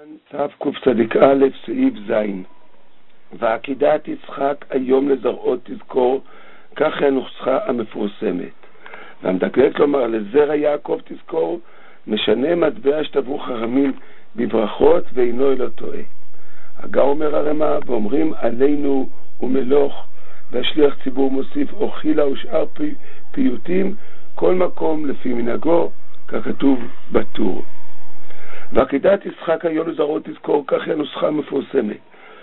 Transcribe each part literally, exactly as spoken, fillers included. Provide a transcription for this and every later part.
תקצ"א סעיף זין. ועקידת יצחק היום לזרעו תזכור, כך היא הנוסחה המפורסמת. והמדקלק לומר לזרע יעקב תזכור, משנה מטבע שטבעו חכמים בברכות ואינו אלא טועה. הגר אומר הרמ"א, ואומרים עלינו ומלוך, והשליח ציבור מוסיף אוכילה ושאר פי, פיוטים, כל מקום לפי מנהגו, ככתוב בטור. ועקידת יצחק היום לזרעו תזכור, כך היא הנוסחה המפורסמת.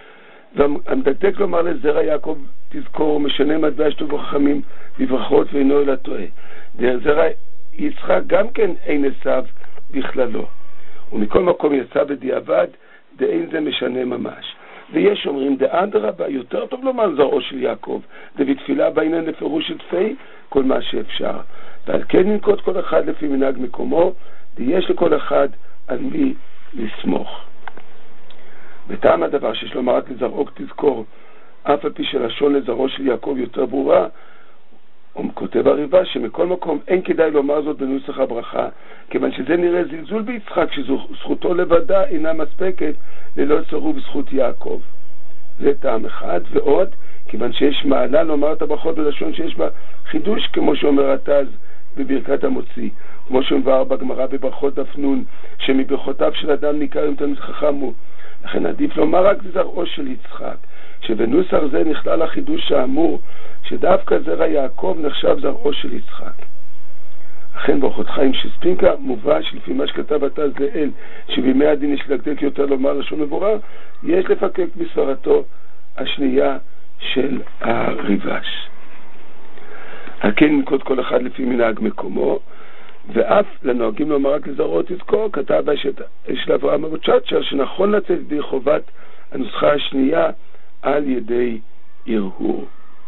והמדקדק לומר לזרע יעקב תזכור, משנה מטבע שטבעו חכמים בברכות ואינו אלא טועה. זרע יצחק גם כן אין עשיו בכללו, ומכל מקום יצא בדיעבד, דאין זה משנה ממש. ויש אומרים דאדרבה, יותר טוב לומר זרעו של יעקב, ובתפילה בעניין לפירוש שטפי כל מה שאפשר. ועל כן ננקוט כל אחד לפי מנהג מקומו, ויש לכל אחד על מי לסמוך. בטעם הדבר שיש לומר רק לזרעו תזכור, אף על פי שלשון לזרעו של יעקב יותר ברורה, הוא כותב הריבה שמכל מקום אין כדאי לומר זאת בנוסח הברכה, כיוון שזה נראה זלזול ביצחק, שזכותו לבדה אינה מספקת ללא צירוף זכות יעקב. זה טעם אחד. ועוד, כיוון שיש מעלה לומר את הברכות בלשון שיש בה חידוש, כמו שאומר התז בברכת המוציא, כמו שמבאר בגמרא בברכות דף נון, שמברכותיו של אדם ניכר אם תלמיד חכם הוא. לכן עדיף לומר רק זרעו של יצחק, שבנוסח זה נכלל החידוש האמור, שדווקא זרע יעקב נחשב זרעו של יצחק. אכן באורחות חיים שספינקה מובא שלפי מה שכתב התז לאל, שבימי הדין יש לדקדק יותר לומר לשון מבורר, יש לפקק בסברתו השנייה של הריבש. על כן ננקוט כל אחד לפי מנהג מקומו, ואף לנוהגים לומר רק לזרעו תזכור, כתב של אברהם אבוצ'צ'ר שנכון לצאת ידי חובת הנוסחה השנייה על ידי ערעור.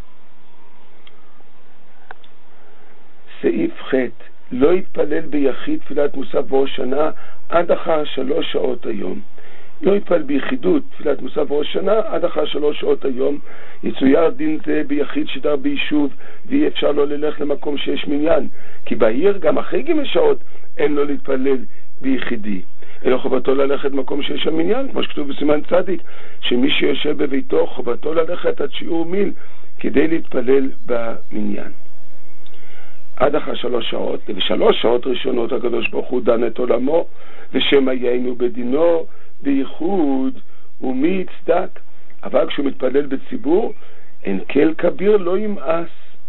סעיף ח' לא יתפלל ביחיד תפילת מוסף בראש שנה עד אחר שלוש שעות היום. לא יתפלל ביחידות תפילת מוסף בראש שנה עד אחר שלוש שעות היום. יצויר דין זה ביחיד שדר ביישוב, ואי אפשר לא ללך למקום שיש מניין, כי בעיר גם אחרי ג' שעות אין לו להתפלל ביחידי, אלא חובתו ללכת מקום שיש שם מניין, כמו שכתוב בסימן צדיק, שמי שיושב בביתו חובתו ללכת עד שיעור מיל כדי להתפלל במניין. עד אחר שלוש שעות, ובשלוש שעות ראשונות הקדוש ברוך הוא דן את עולמו, ושם היינו בדינו בייחוד ומי יצדק. אבל כשהוא מתפלל בציבור, אין כל כביר לא ימאס.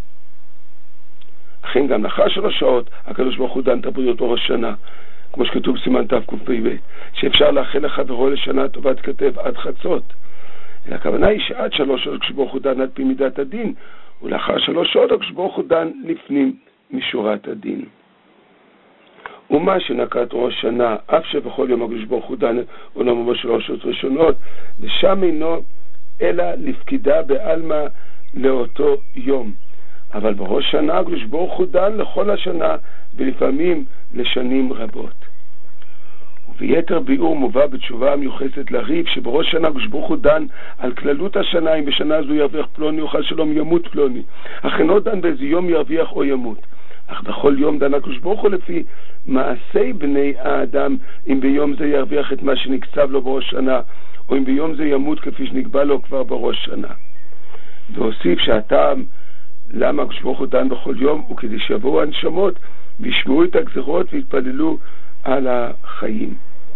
אכן גם לאחר שלוש שעות הקדוש ברוך הוא דן את הבריות אור השנה, כמו שכתוב סימן תקפ"ב, שאפשר לאחל לחברו לשנה טובת כתב עד חצות. אלא הכוונה היא שעד שלוש שעות הקדוש ברוך הוא דן על פי מידת הדין, ולאחר שלוש שעות הקדוש ברוך הוא דן לפנים משורת הדין. ומה שנקת ראש שנה, אף שבכל יום הקדוש ברוך הוא דן עולמו בשלוש שעות ראשונות, ושם אינו אלא לפקידה בעלמא לאותו יום. אבל בראש שנה הקדוש ברוך הוא דן לכל השנה, ולפעמים לשנים רבות. וביתר ביאור מובא בתשובה המיוחסת לריב, שבראש שנה הקדוש ברוך הוא דן על כללות השנה, אם בשנה זו ירוויח פלוני או חס שלום ימות פלוני. אך אינו דן באיזה יום ירוויח או ימות. אך בכל יום דן הקדוש ברוך הוא לפי מעשי בני האדם, אם ביום זה ירוויח את מה שנקצב לו בראש שנה, או אם ביום זה ימות כפי שנקבע לו כבר בראש שנה. והוסיף שהטעם למה הקדוש ברוך הוא דן בכל יום הוא כדי שיבואו הנשמות וישמעו את הגזרות ויתפללו על החיים.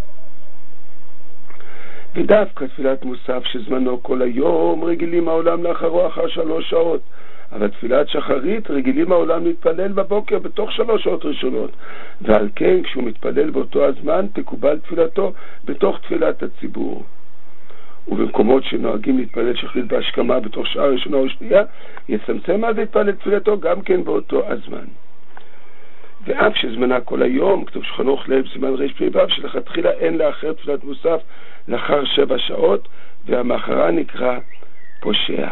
ודווקא תפילת מוסף שזמנו כל היום רגילים העולם לאחרו אחר שלוש שעות, אבל תפילת שחרית רגילים העולם להתפלל בבוקר בתוך שלוש שעות ראשונות, ועל כן כשהוא מתפלל באותו הזמן תקובל תפילתו בתוך תפילת הציבור. ובמקומות שנוהגים להתפלל שחרית בהשכמה בתוך שעה ראשונה או שנייה, יצמצם אז להתפלל תפילתו גם כן באותו הזמן. ואף שזמנה כל היום, כתוב שחנוך לב סימן רש פ"ו, שלכתחילה אין לאחר תפילת מוסף לאחר שבע שעות, והמאחרה נקרא פושע.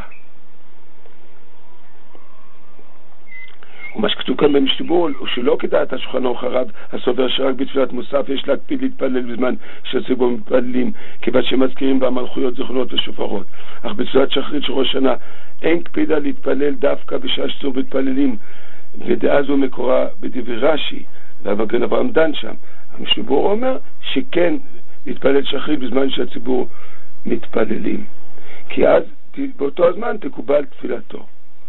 ומה שכתוב כאן במשתבור הוא שלא כדעת השולחן ערוך הרב הסובר שרק בתפילת מוסף יש להקפיד להתפלל בזמן שהציבור מתפללים, כיוון שמזכירים במלכויות זיכרונות ושופרות. אך בתפילת שחרית של ראש שנה אין קפידה להתפלל דווקא בשעה שציבור מתפללים, ודעה זו מקורה בדברי רש"י, והמגן אברהם דן שם. המשתבור אומר שכן להתפלל שחרית בזמן שהציבור מתפללים, כי אז באותו הזמן תקובל תפילתו.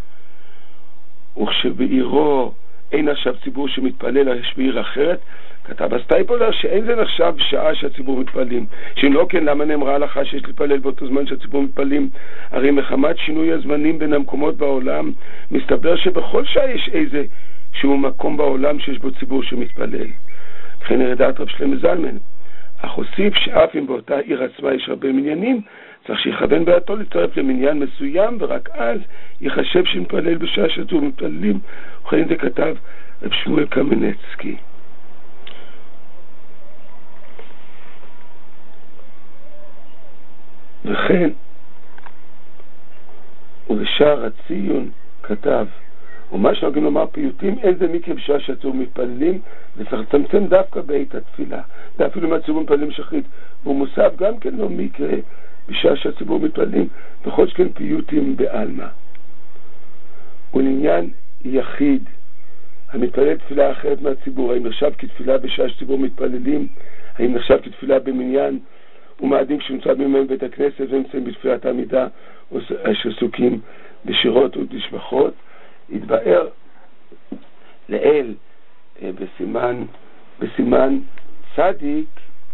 וכשבעירו אין עכשיו ציבור שמתפלל, יש בעיר אחרת, כתב הסטייפולר שאין זה נחשב שעה שהציבור מתפללים, שאם לא כן למה נאמרה הלכה שיש להתפלל באותו זמן שהציבור מתפללים? הרי מחמת שינוי הזמנים בין המקומות בעולם מסתבר שבכל שעה יש איזה שהוא מקום בעולם שיש בו ציבור שמתפלל. לכן ירדת רב שלמה זלמן אך הוסיף שאף אם באותה עיר עצמה יש הרבה מניינים, צריך שיכוון בעתו להצטרף למניין מסוים, ורק אז יחשב שמתפלל בשעה שהציבור מתפללים. וכן זה כתב רב שמואל קמנצקי. וכן ובשער הציון כתב, ומה שנוגעים לומר פיוטים, אין זה מקרה בשעה שהציבור מתפללים, וצריך לצמצם דווקא בעת התפילה, ואפילו אם הציבור מתפללים שחרית, והוא מוסף גם כן לא מקרה בשעה שהציבור מתפללים, בכל שכן פיוטים בעלמא. ולעניין יחיד המתפלל תפילה אחרת מהציבור, האם נחשב כתפילה בשעה שהציבור מתפללים, האם נחשב כתפילה במניין, ומעדים שנמצא במניין בית הכנסת ונמצאים בתפילת העמידה או שעסוקים בשירות ובשבחות, יתבאר לאל בסימן בסימן צדיק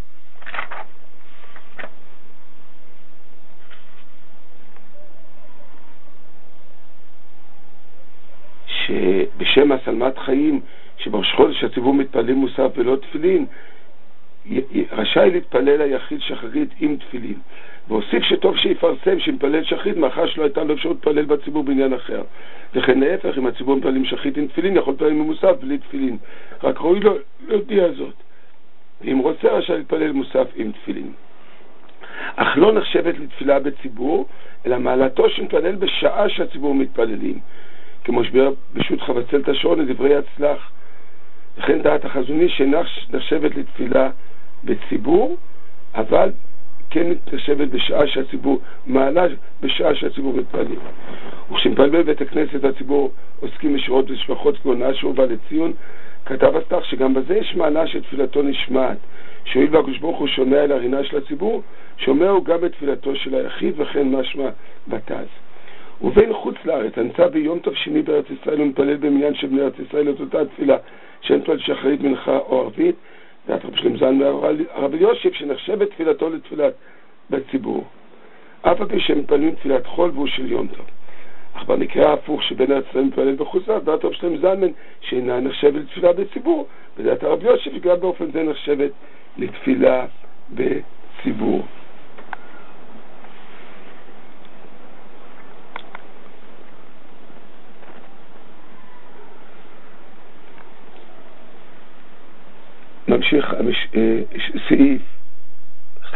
שבשם הסלמת חיים שבראש חודש הציבור מתפללים מוסף ולא תפילין, רשאי להתפלל היחיד שחרית עם תפילין, והוסיף שטוב שיפרסם שמתפלל שחרית מאחר שלא הייתה לו אפשרות להתפלל בציבור בעניין אחר. וכן להפך, אם הציבור מתפללים שחרית עם תפילין יכול להתפלל ממוסף בלי תפילין, רק ראוי לו להודיע זאת. ואם רוצה רשאי להתפלל מוסף עם תפילין, אך לא נחשבת לתפילה בציבור, אלא מעלתו שמתפלל בשעה שהציבור מתפללים, כמו שביאר בשו"ת חבצלת השעון לדברי הצלח. וכן דעת החזוני שאינה נחשבת לתפילה בציבור, אבל כן נחשבת בשעה שהציבור מעלה, בשעה שהציבור מתפלל. וכשמתפלל בית הכנסת הציבור עוסקים בשירות ושבחות כהונה שהובא לציון, כתב הסתך שגם בזה יש מעלה שתפילתו נשמעת, שהואיל והקדוש ברוך הוא שומע אל הרינה של הציבור, שומע הוא גם את תפילתו של היחיד, וכן משמע בתז. ובין חוץ לארץ הנמצא ביום טוב שני בארץ ישראל ומתפלל במניין של בני ארץ ישראל את אותה תפילה שאין תפילת שחרית מנחה או ערבית, דעת רב שלמה זלמן הרב יוסף שנחשבת תפילתו לתפילת בציבור, אף על פי שהם מתפללים תפילת חול והוא של יום טוב. אך במקרה ההפוך שבין ארץ ישראל מתפלל בחוץ לארץ, דעת רב שלמה זלמן שאינה נחשבת לתפילה בציבור, ודעת הרב יוסף גם באופן זה נחשבת לתפילה בציבור. ממשיך סעיף ח'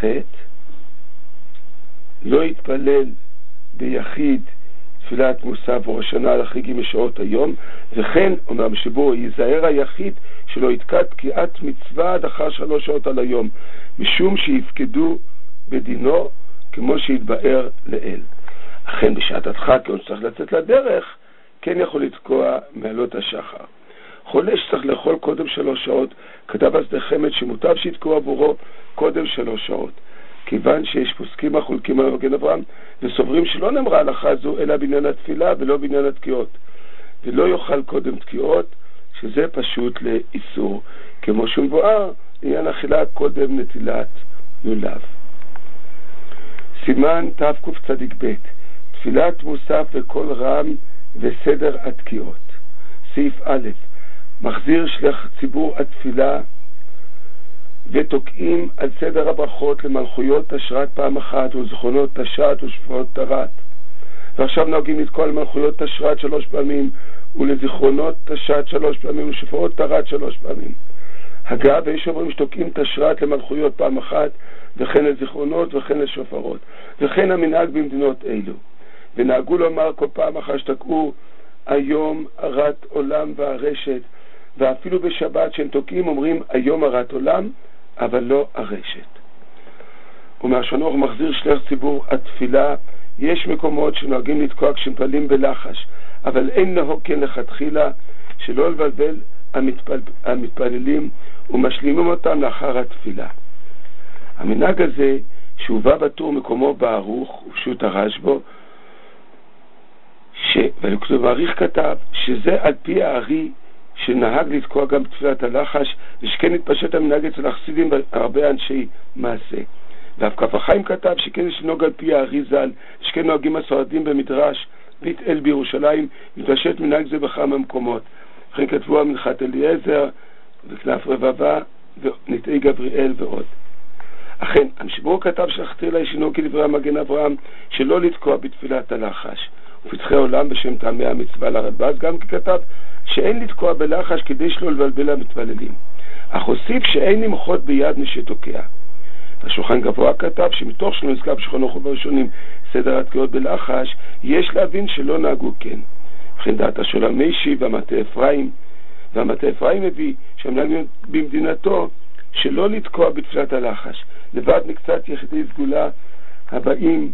לא יתפלל ביחיד תפילת מוסף או ראשונה לחגים משעות היום, וכן אומר שבו ייזהר היחיד שלא יתקע תקיעת מצווה עד אחר שלוש שעות על היום, משום שיפקדו בדינו כמו שהתבאר לאל. אכן בשעת הדחק כשהוא צריך לצאת לדרך כן יכול לתקוע מעלות השחר. חולה שצריך לאכול קודם שלוש שעות, כתב אז נחמת שמוטב שיתקוע עבורו קודם שלוש שעות, כיוון שיש פוסקים החולקים על מגן אברהם וסוברים שלא נאמרה הלכה זו אלא בעניין התפילה ולא בעניין התקיעות, ולא יאכל קודם תקיעות, שזה פשוט לאיסור, כמו שמבואר לעניין אכילה קודם נטילת לולב. סימן תקצ"ב תפילת מוסף וכל רם וסדר התקיעות. סעיף א' מחזיר שליח ציבור התפילה ותוקעים על סדר הברכות למלכויות תשרת פעם אחת וזכרונות תשעת ושפעות תרת, ועכשיו נוהגים לתקוע על מלכויות תשרת שלוש פעמים ולזכרונות תשעת שלוש פעמים ושפעות תרת שלוש פעמים. הגעה ויש אומרים שתוקעים תשרת למלכויות פעם אחת וכן לזכרונות וכן לשופרות, וכן המנהג במדינות אלו, ונהגו לומר כל פעם אחת שתקעו היום הרת עולם והרשת, ואפילו בשבת שהם תוקעים אומרים היום הרת עולם אבל לא הרשת. ומהשונוך מחזיר שליח ציבור התפילה, יש מקומות שנוהגים לתקוע כשמתפללים בלחש, אבל אין נהוג כן לכתחילה שלא לבלבל המתפל... המתפללים ומשלימים אותם לאחר התפילה. המנהג הזה שהובא בטור מקומו בערוך ופשוט הרש בו, ש... ומעריך כתב שזה על פי הארי שנהג לתקוע גם בתפילת הלחש, ושכן התפשט המנהג אצל החסידים הרבה אנשי מעשה. ואף כף החיים כתב שכן יש לנהוג על פי הארי ז"ל, שכן נוהגים הסועדים במדרש בית אל בירושלים, מתפשט מנהג זה בכמה מקומות. וכן כתבו המנחת אליעזר וכנף רבבה ונטעי גבריאל ועוד. אכן, המשבור כתב שלכתחילה יש לנהוג כדברי המגן אברהם שלא לתקוע בתפילת הלחש ופתחי עולם בשם טעמי המצווה לרדב"ז, גם ככתב שאין לתקוע בלחש כדי שלא לבלבל המתפללים, אך הוסיף שאין למחות ביד מי שתוקע. השולחן גבוה כתב שמתוך שלא נזכר בשולחן ערוך בראשונים סדר התקיעות בלחש, יש להבין שלא נהגו כן. וכן דעת השולם מישי והמטה אפרים, והמטה אפרים מביא שהמנהג במדינתו שלא לתקוע בתפילת הלחש, לבד מקצת יחידי סגולה הבאים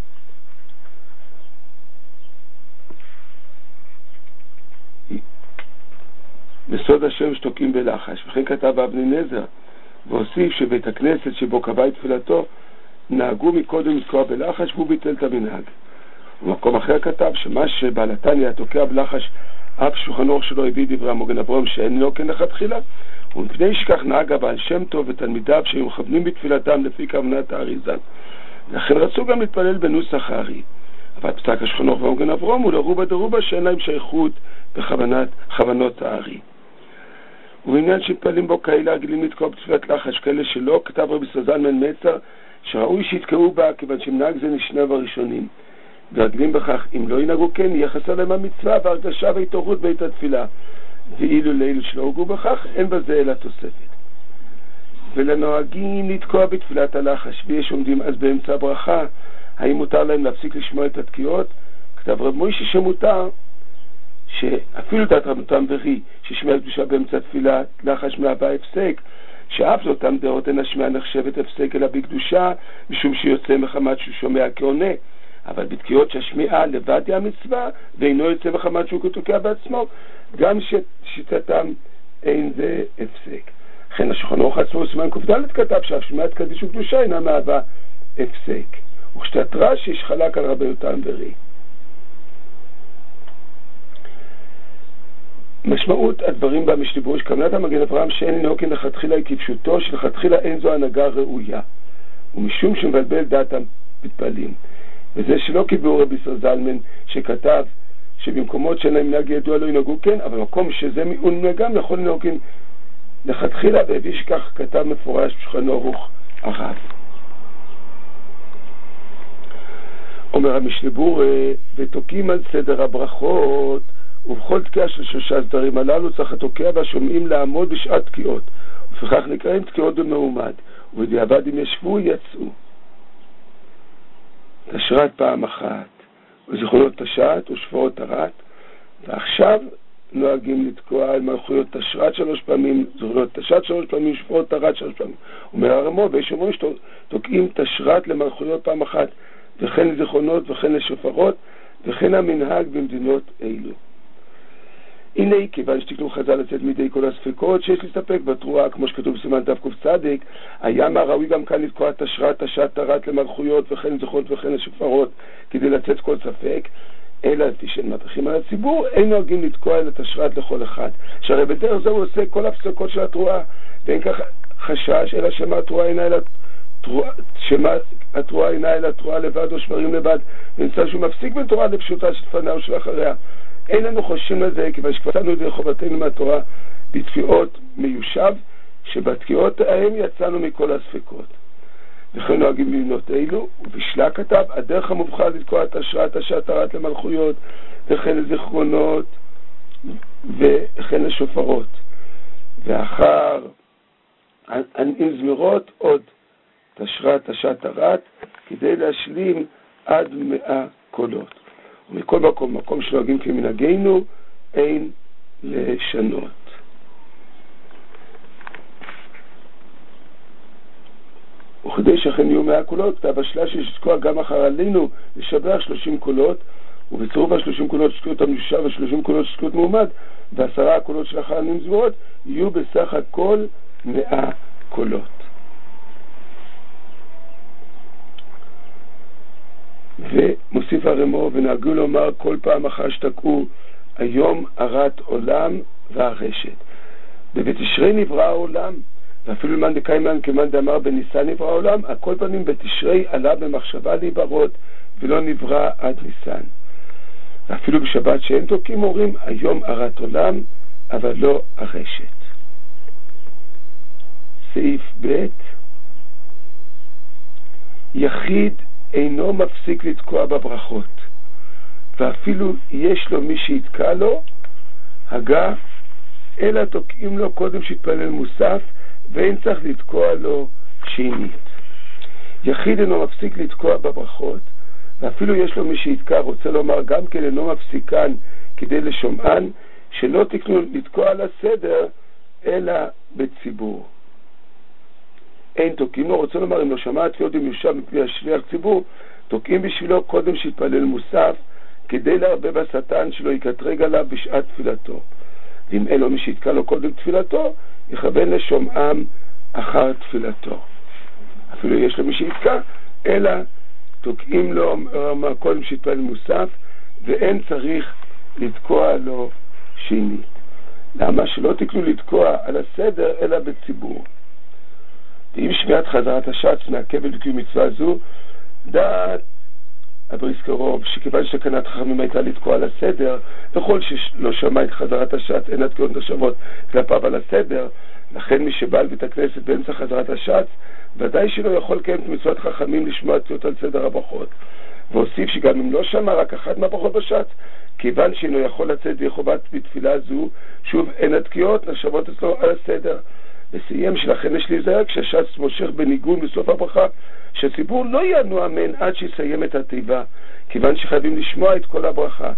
בסוד השם שתוקים בלחש. וכן כתב אבני נזר והוסיף שבית הכנסת שבו קבע את תפילתו נהגו מקודם לתקוע בלחש והוא ביטל את המנהג. ומקום אחר כתב שמה שבעל התניא תוקע בלחש אף שולחן ערוך שלו הביא דברי המגן אברהם שאין לו כן לכתחילה, ומפני שכך נהג הבעל שם טוב ותלמידיו שהיו מכוונים בתפילתם לפי כוונת הארי ז"ל, לכן רצו גם להתפלל בנוסח הארי. אבל פסק השולחן ערוך והמגן אברהם הוא לרובה דרובה שאין להם שייכות בכוונת כוונות הארי. ובעניין שמתפללים בו כאלה רגילים לתקוע בתפילת לחש כאלה שלא, כתב רבי זלמן מצר שראוי שיתקעו בה כיוון שמנהג זה נשנה בראשונים, ורגילים בכך אם לא ינהגו כן יהיה חסר להם המצווה והרגשה והתעוררות בעת התפילה, ואילו לאלו שלא הוגו בכך אין בזה אלא תוספת. ולנוהגים לתקוע בתפילת הלחש ויש עומדים אז באמצע הברכה, האם מותר להם להפסיק לשמוע את התקיעות? כתב רב מוישה שמותר, שאפילו דעת רבנותם ורי ששמיעת קדושה באמצע תפילה לחש מהווה הפסק, שאף זאת אותם דעות אין השמיעה נחשבת הפסק אלא בקדושה משום שיוצא מחמת שהוא שומע כעונה, אבל בתקיעות שהשמיעה לבד היא המצווה ואינו יוצא מחמת שהוא תוקע בעצמו, גם ששיטתם אין זה הפסק. לכן השולחן ערוך עצמו סימן ק"ד כתב שהשמיעת קדיש וקדושה אינה מהווה הפסק, וכשתת רש"י יש חלק על רבנותם ורי. משמעות הדברים במשנה שכוונת המגן אברהם שאין לנהוג כן לכתחילה היא כפשוטו שלכתחילה אין זו הנהגה ראויה, ומשום שמבלבל דעת המתפללים, וזה שלא קיבלו רבי זלמן שכתב שבמקומות שאין להם מנהג ידוע לא ינהגו כן, אבל מקום שזה מיעון מנהגם יכול לנהוג כן לכתחילה, והביא שכך כתב מפורש בשולחן ערוך הרב. אומר המשנה ותוקים על סדר הברכות, ובכל תקיעה של שלושה סדרים הללו צריך התוקע והשומעים לעמוד בשעת תקיעות, ובכך נקראים תקיעות במעומד, ובדיעבד אם ישבו יצאו. תשרת פעם אחת, וזיכרונות תשעת ושפורות תרת, ועכשיו נוהגים לתקוע על מלכויות תשרת שלוש פעמים, זיכרונות תשעת שלוש פעמים, שפורות תרת שלוש פעמים. אומר הרמו, ויש אומרים שתוקעים תשרת למלכויות פעם אחת, וכן לזיכרונות וכן לשפרות, וכן המנהג במדינות אלו. הנה, כיוון שתקנו חז"ל לצאת מידי כל הספקות שיש להסתפק בתרועה, כמו שכתוב בסימן תק"צ, היה מה ראוי גם כאן לתקוע תשרת, תשת, תרת למלכויות וכן זכות וכן לשפרות כדי לצאת כל ספק, אלא לפי שאין מטריחים על הציבור, אין נוהגים לתקוע אלא תשרת לכל אחד, שהרי בדרך זה הוא עושה כל הפסקות של התרועה, ואין כך חשש אלא שמה התרועה אינה אלא תרועה, שמה התרועה אינה אלא תרועה לבד או שברים לבד, ונמצא שהוא מפסיק בין תורה לפשוטה שתפנה או שלאחריה. אין לנו חוששים לזה, כיוון שכבצנו את זה חובתנו מהתורה בתפיעות מיושב, שבתקיעות ההם יצאנו מכל הספקות. וכן נוהגים במדינות אלו, ובשלה כתב, הדרך המובחר לתקוע את תשרת, תשת, תרת למלכויות, וכן לזיכרונות, וכן לשופרות. ואחר עם זמירות עוד תשרת, תשת, תרת, כדי להשלים עד מאה קולות. ומכל מקום, מקום שנוהגים כמנהגנו, אין לשנות. וכדי שאכן יהיו מאה קולות, כתב השלה שיש לתקוע גם אחר עלינו לשבח שלושים קולות, ובצירוף השלושים קולות שתקעות המושב ושלושים קולות שתקעות מעומד, ועשרה הקולות של אחר עלינו זמירות, יהיו בסך הכל מאה קולות. ומוסיף הרמ"א, ונהגו לומר כל פעם אחר שתקעו היום הרת עולם והרשת. ובתשרי נברא העולם, ואפילו למאן דקיימן כמאן דאמר בניסן נברא העולם, הכל פנים בתשרי עלה במחשבה להיברות ולא נברא עד ניסן. ואפילו בשבת שאין תוקעים אומרים היום הרת עולם אבל לא הרשת. סעיף ב' יחיד אינו מפסיק לתקוע בברכות, ואפילו יש לו מי שיתקע לו הגה, אלא תוקעים לו קודם שיתפלל מוסף, ואין צריך לתקוע לו שנית. יחיד אינו מפסיק לתקוע בברכות, ואפילו יש לו מי שיתקע, רוצה לומר גם כן אינו מפסיקן כדי לשומען, שלא תקנו לתקוע על הסדר, אלא בציבור. אין תוקעים לו, רוצה לומר אם לא שמע תפילות ומיושב מפי השליח ציבור, תוקעים בשבילו קודם שיתפלל מוסף, כדי להרבה בשטן שלא יקטרג עליו בשעת תפילתו. ואם אין לו מי שיתקע לו קודם תפילתו, יכוון לשומעם אחר תפילתו. אפילו יש לו מי שיתקע, אלא תוקעים לו קודם שיתפלל מוסף, ואין צריך לתקוע לו שנית. למה? שלא תקנו לתקוע על הסדר, אלא בציבור. ואם שמיעת חזרת השץ מעכבת לקיום מצווה זו, דעת הבריסקרוב שכיוון שתקנת חכמים הייתה לתקוע על הסדר, לכל שלא שמע את חזרת השץ אין התקיעות נחשבות כלפיו על הסדר, לכן מי שבא לבית הכנסת באמצע חזרת השץ ודאי שלא יכול לקיים את מצוות חכמים לשמוע תקיעות על סדר הברכות. והוסיף שגם אם לא שמע רק אחת מהברכות בשץ, כיוון שאינו יכול לצאת יחובת בתפילה זו, שוב אין התקיעות נחשבות אצלו על הסדר. וסיים שלכן יש להיזהר כשהשץ מושך בניגון בסוף הברכה, שהציבור לא יענו אמן עד שיסיים את התיבה, כיוון שחייבים לשמוע את כל הברכה.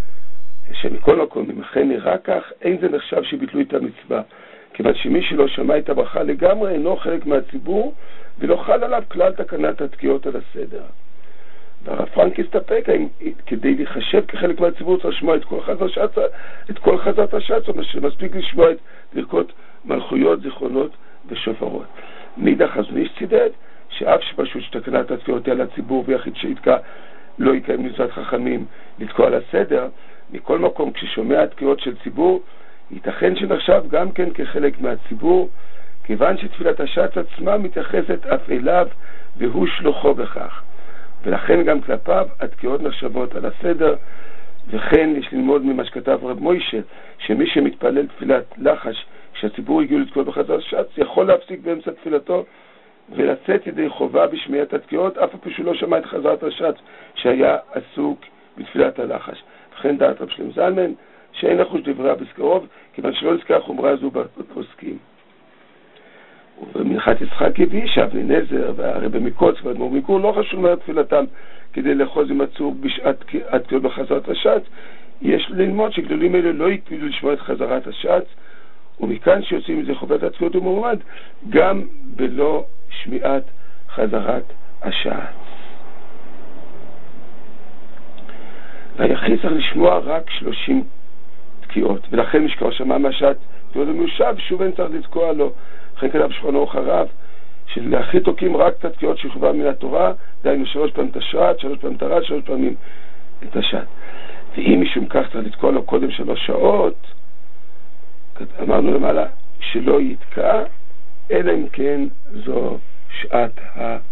שמכל מקום, אם אכן נראה כך, אין זה נחשב שביטלו את המצווה, כיוון שמי שלא שמע את הברכה לגמרי אינו חלק מהציבור, ולא חל עליו כלל תקנת התקיעות על הסדר. והרב פרנק הסתפק, כדי להיחשב כחלק מהציבור צריך לשמוע את כל חזרת השץ, את כל חזרת השץ, או מספיק לשמוע את ברכות מלכויות, זיכרונות ושופרות. מאידך חזון איש צידד, שאף שפשוט שתקנת התקיעות על הציבור ויחיד שיתקע לא יקיים מצוות חכמים לתקוע על הסדר, מכל מקום כששומע התקיעות של ציבור, ייתכן שנחשב גם כן כחלק מהציבור, כיוון שתפילת השץ עצמה מתייחסת אף אליו והוא שלוחו בכך. ולכן גם כלפיו התקיעות נחשבות על הסדר, וכן יש ללמוד ממה שכתב רב מוישה, שמי שמתפלל תפילת לחש כשהציבור הגיעו לתקיעות בחזרת השץ, יכול להפסיק באמצע תפילתו ולצאת ידי חובה בשמיעת התקיעות, אף פעם שהוא לא שמע את חזרת השץ שהיה עסוק בתפילת הלחש. וכן דעת רב שלם זלמן, שאין לחוש דברי הבריסקרוב, כיוון שלא נזכר החומרה הזו בפוסקים. ובמנחת יצחק הביא שאבני נזר והרבי מקוץ והאדמו"ר מגור לא חשוב מה תפילתם כדי לאחוז עם הצור בשעת התקיעות בחזרת השץ. יש ללמוד שגדולים אלה לא יקפידו לשמוע את חזרת השץ, ומכאן שיוצאים מזה חובת התקיעות ומעומד גם בלא שמיעת חזרת השץ. והיחיד צריך לשמוע רק שלושים תקיעות, ולכן משכבר שמע מהשץ תקיעות ומיושב, שוב אין צריך לתקוע לו. אחרי כתב שולחן ערוך הרב, שלהכי תוקעים רק את התקיעות שכבה מן התורה, דהיינו שלוש פעמים את השרת, שלוש פעמים את הרץ, שלוש פעמים את השת. ואם משום כך צריך לתקוע לו קודם שלוש שעות, אמרנו למעלה שלא יתקע, אלא אם כן זו שעת ה...